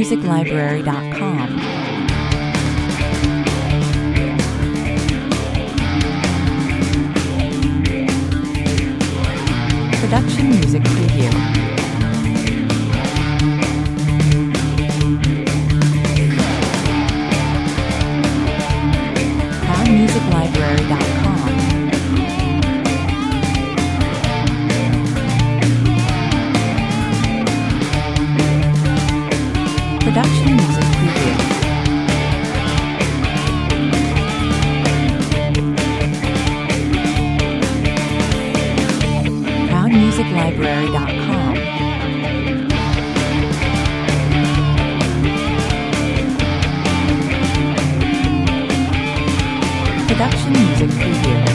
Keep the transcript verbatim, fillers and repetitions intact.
music library dot com. Production Music Preview. Crown music library dot com. Production Music Preview. crown music library dot com. Production Music Preview.